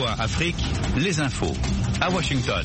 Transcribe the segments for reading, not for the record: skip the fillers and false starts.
VOA Afrique, les infos à Washington.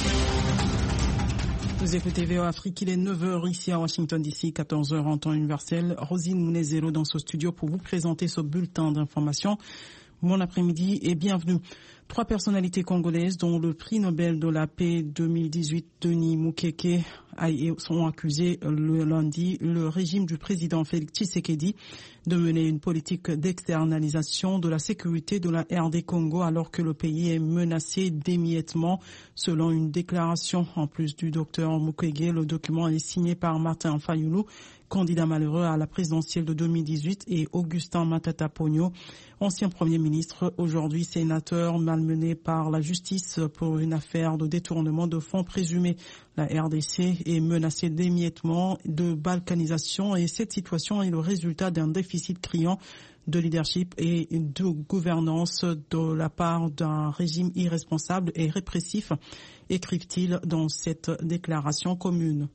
Vous écoutez VOA Afrique, il est 9h ici à Washington DC, 14h en temps universel. Rosine Mounezero dans ce studio pour vous présenter ce bulletin d'information. Bon après-midi et bienvenue. 3 personnalités congolaises dont le prix Nobel de la paix 2018 Denis Mukwege sont accusés le lundi le régime du président Félix Tshisekedi de mener une politique d'externalisation de la sécurité de la RD Congo alors que le pays est menacé d'émiettement selon une déclaration. En plus du docteur Mukwege, le document est signé par Martin Fayulu, candidat malheureux à la présidentielle de 2018, et Augustin Matata Ponyo, ancien Premier ministre, aujourd'hui sénateur, malmené par la justice pour une affaire de détournement de fonds présumés. La RDC est menacée d'émiettement, de balkanisation, et cette situation est le résultat d'un déficit criant de leadership et de gouvernance de la part d'un régime irresponsable et répressif, écrivent-ils dans cette déclaration commune.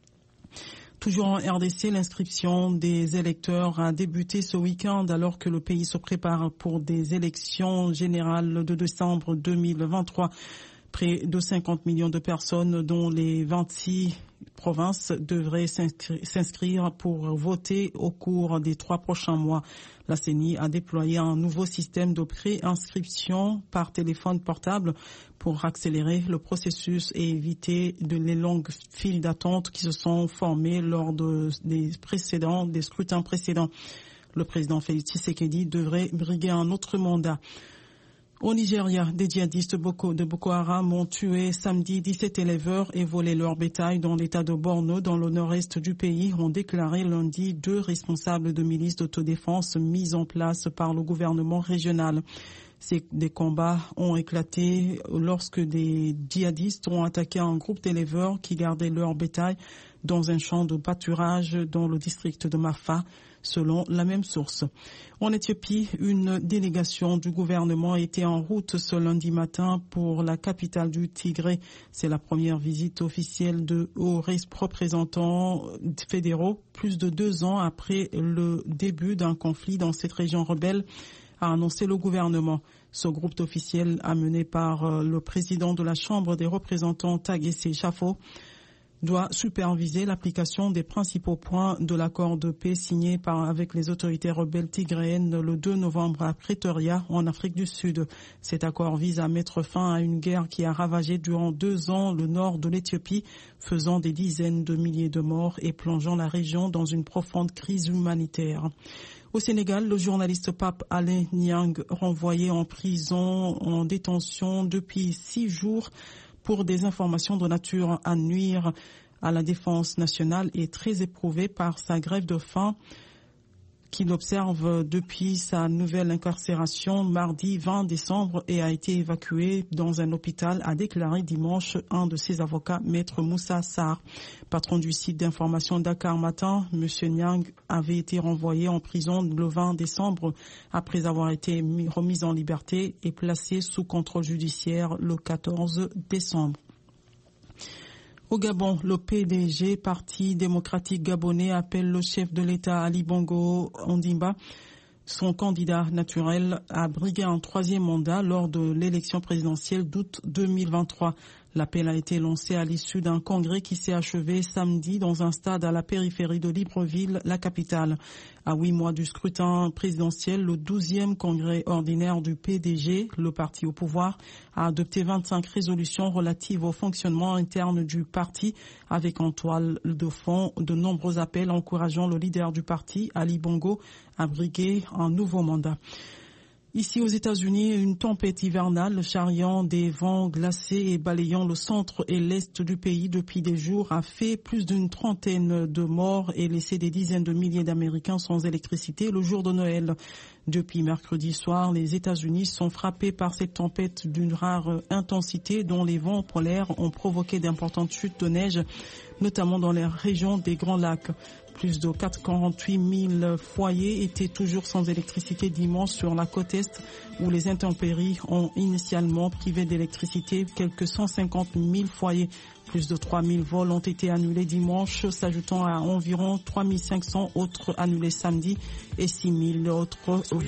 Toujours en RDC, l'inscription des électeurs a débuté ce week-end alors que le pays se prépare pour des élections générales de décembre 2023. Près de 50 millions de personnes, dont les 26 provinces, devraient s'inscrire pour voter au cours des 3 prochains mois. La CENI a déployé un nouveau système de pré-inscription par téléphone portable pour accélérer le processus et éviter les longues files d'attente qui se sont formées lors des scrutins précédents. Le président Félix Tshisekedi devrait briguer un autre mandat. Au Nigeria, des djihadistes de Boko Haram ont tué samedi 17 éleveurs et volé leur bétail dans l'état de Borno, dans le nord-est du pays, ont déclaré lundi 2 responsables de milices d'autodéfense mises en place par le gouvernement régional. Des combats ont éclaté lorsque des djihadistes ont attaqué un groupe d'éleveurs qui gardaient leur bétail dans un champ de pâturage dans le district de Mafa, selon la même source. En Éthiopie, une délégation du gouvernement était en route ce lundi matin pour la capitale du Tigré. C'est la première visite officielle de hauts représentants fédéraux, plus de 2 ans après le début d'un conflit dans cette région rebelle, a annoncé le gouvernement. Ce groupe d'officiels, amené par le président de la Chambre des représentants, Tagessi Chafo, doit superviser l'application des principaux points de l'accord de paix signé avec les autorités rebelles tigréennes le 2 novembre à Pretoria, en Afrique du Sud. Cet accord vise à mettre fin à une guerre qui a ravagé durant 2 ans le nord de l'Éthiopie, faisant des dizaines de milliers de morts et plongeant la région dans une profonde crise humanitaire. Au Sénégal, le journaliste Pape Alé Niang, renvoyé en prison en détention depuis 6 jours pour des informations de nature à nuire à la défense nationale, est très éprouvé par sa grève de faim qu'il observe depuis sa nouvelle incarcération mardi 20 décembre et a été évacué dans un hôpital, a déclaré dimanche un de ses avocats, Maître Moussa Sarr. Patron du site d'information Dakar Matin, M. Niang avait été renvoyé en prison le 20 décembre après avoir été remis en liberté et placé sous contrôle judiciaire le 14 décembre. Au Gabon, le PDG, Parti démocratique gabonais, appelle le chef de l'État Ali Bongo Ondimba, son candidat naturel, à briguer un 3e mandat lors de l'élection présidentielle d'août 2023. L'appel a été lancé à l'issue d'un congrès qui s'est achevé samedi dans un stade à la périphérie de Libreville, la capitale. À 8 mois du scrutin présidentiel, le 12e congrès ordinaire du PDG, le parti au pouvoir, a adopté 25 résolutions relatives au fonctionnement interne du parti, avec en toile de fond de nombreux appels encourageant le leader du parti, Ali Bongo, à briguer un nouveau mandat. Ici aux États-Unis, une tempête hivernale charriant des vents glacés et balayant le centre et l'est du pays depuis des jours a fait plus d'une 30aine de morts et laissé des dizaines de milliers d'Américains sans électricité le jour de Noël. Depuis mercredi soir, les États-Unis sont frappés par cette tempête d'une rare intensité dont les vents polaires ont provoqué d'importantes chutes de neige, notamment dans les régions des Grands Lacs. Plus de 48 000 foyers étaient toujours sans électricité dimanche sur la côte est, où les intempéries ont initialement privé d'électricité quelques 150 000 foyers. Plus de 3 000 vols ont été annulés dimanche, s'ajoutant à environ 3 500 autres annulés samedi et 6 000 autres